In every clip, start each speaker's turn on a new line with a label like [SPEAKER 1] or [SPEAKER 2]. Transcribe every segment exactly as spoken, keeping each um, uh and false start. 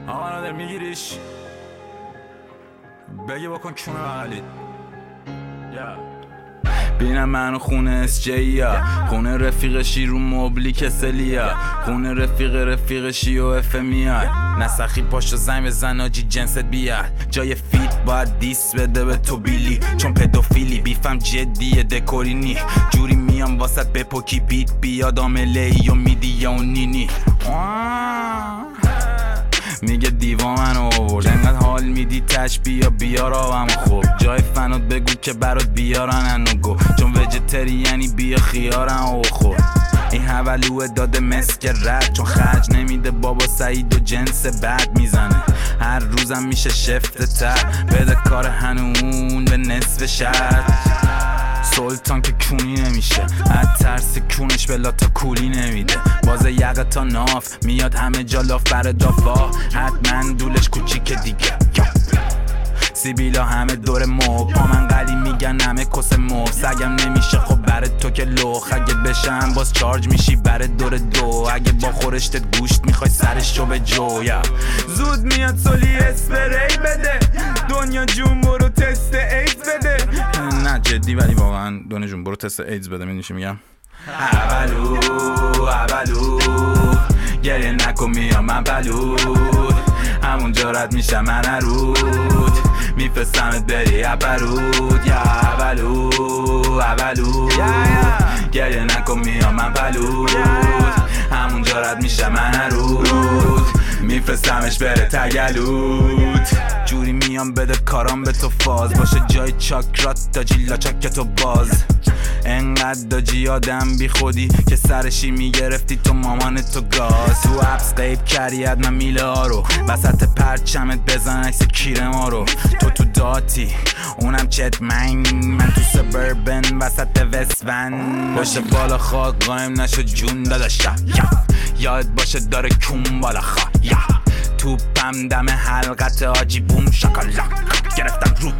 [SPEAKER 1] آقا نادر میگیریش بگی بکن کونه بغلی بینم منو خونه اس جیا، خونه رفیقشی رو مبلی کسلیا، خونه رفیق رفیقشی و اف میاد نسخی پاشو زنگ بزن آجی جنست بیاد جای فیت باید دیس بده به تو بیلی چون پدوفیلی بیفم جدیه دکورینی جوری میام واسط بپوکی بیت بیاد آمله ای و میدی یا اون نینی میگه دیوا منو آورد انقدر حال میدی تش بیا بیار آبم خوب جای فنات بگو که برات بیارن انوگو چون وجتری یعنی بیا خیارن او خور این حولوه داده مسک رد چون خرج نمیده بابا سعید و جنس بد میزنه هر روزم میشه شفت تر بده کار هنون به نصف شهر سلطان که کونی نمیشه از ترس کونش به لاتا کولی نمیده باز یقه تا ناف میاد همه جا لاف بر دافا حتما دولش کوچیک دیگه سیبیلا همه دور مو پا من قلی میگن همه کس مو سگم نمیشه خب بره تو که لخ اگه بشم باز چارج میشی بره دور دو اگه با خورشتت گوشت میخوای سرش رو به جو یا زود میاد سولی اسپری بده دنیا جون برو تست ایدز بده نه جدی ولی واقعا دنیا جون برو تست ایدز بده میدونی چی میگم اولو اولو گریه نکن میام من بلود همونجا رد میشم من رود میفرستمت بری اپرود یا اولو اولو گریه نکن میام من بلود همونجا رد میشم من رود میفرستمش بره تگلود جوری میام بده کارام به تو فاز باشه جای چاکرات داجی لاچاک تو باز انقدر داجی آدم بی خودی که سرشی میگرفتی تو مامان تو گاز تو اپس قیب کردی من میله ها رو وسط پرچمت بزن عکس کیره ما رو تو تو داتی اونم چت من من تو سبربن وسط وستون باشه بالا خاک قایم نشد جون داداشم یاد باشه داره کون بالا خوا توپم دم حلقت آجی بوم شاکالاک گرفتم رو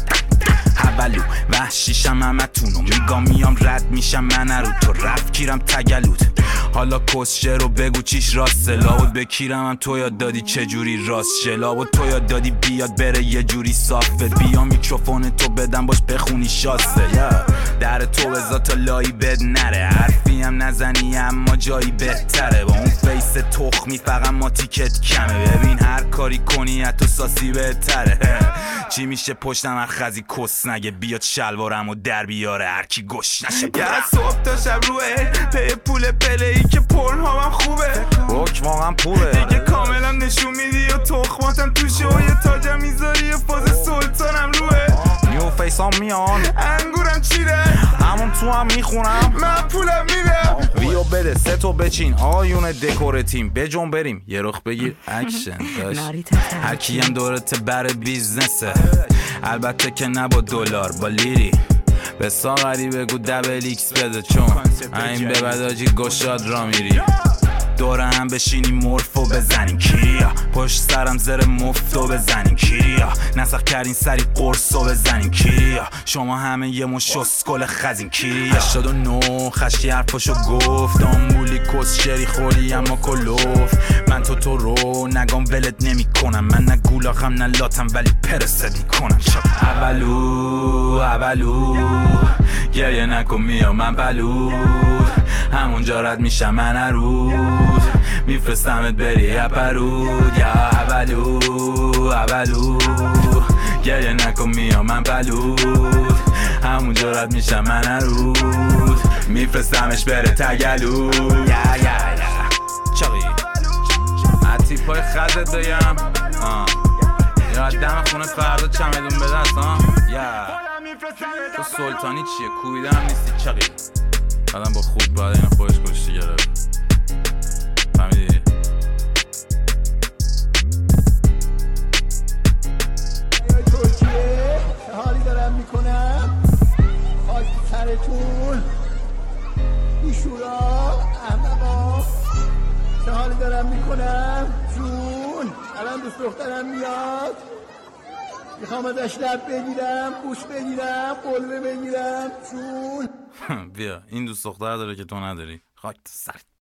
[SPEAKER 1] اولو وحشیشم همه تونو میگا میام رد میشم من رو تو رفت کیرم تگلود حالا کسشه رو بگو چیش راسته لابد بکیرم هم تو یاد دادی چجوری راست شه لابد تو یاد دادی بیاد بره یه جوری صافت بیا میکروفون تو بدم باش بخونی شاسته yeah. در تو بزا تا لایی بد نره حرفی هم نزنی اما جایی بهتره با اون فیس تخمی فقط ما تیکت کمه ببین هر کاری کنی حتی ساسی بهتره چی میشه پشتم هر خزی کس نگه بیاد شلوارم و در بیاره هرکی گوش نشه
[SPEAKER 2] یه صبح تا شب روه پی پول پلی که پرن هامم خوبه
[SPEAKER 1] روک واقعا پوله
[SPEAKER 2] دیگه کاملم نشون میدی و تخماتم توشه و یه تاجم میذاری و فاز سلطانم روه
[SPEAKER 1] نیو فیس هم میان
[SPEAKER 2] انگورم چیده
[SPEAKER 1] همون تو هم میخونم
[SPEAKER 2] من پولم میدم
[SPEAKER 1] ویو بده سه تو بچین آیون دکور تیم بجون بریم یه رخ بگیر اکشن داشت هر کی هم دورت بر بیزنسه البته که نه با دلار با لیری به ساغری بگو دبل ایکس بده چون این به بداجی گشاد را میری دوره هم بشینیم مورفو بزنیم کیریا پشت سرم زر مفتو بزنیم کیریا نسخ کردین سری قرصو بزنیم کیریا شما همه یه مشوس کل خزین کیریا هشتاد و نو خشکی حرفاشو گفت آمبولی کس شری خوری اما کلوف من تو تو رو نگام ولت نمی کنم من نه گولاخم نه لاتم ولی پرست میکنم اولو اولو گریه نکن میام من بلود همونجا رد میشم من رود میفرستمت بری اپرود یا اولو اولو گریه نکن میام من بلود همونجا رد میشم من رود میفرستمش بره تگلود یا یا یا چاقی عطی پای خزت دایم یا دم خونه فردا چمدون به دست ها یا تو سلطانی چیه کویده هم نیستی چاقی آدم با خوب باید این خودش کشتی گرفت فهمیدی؟
[SPEAKER 3] ترکیه چه حالی دارم میکنم خاک سرتون بیشورا احمقا چه حالی دارم میکنم جون الان دوست دخترم میاد میخوام ازش لب بگیرم بوش بگیرم قلبه بگیرم جون
[SPEAKER 1] بیا این دوست دختر داره که تو نداری خاک تو سرت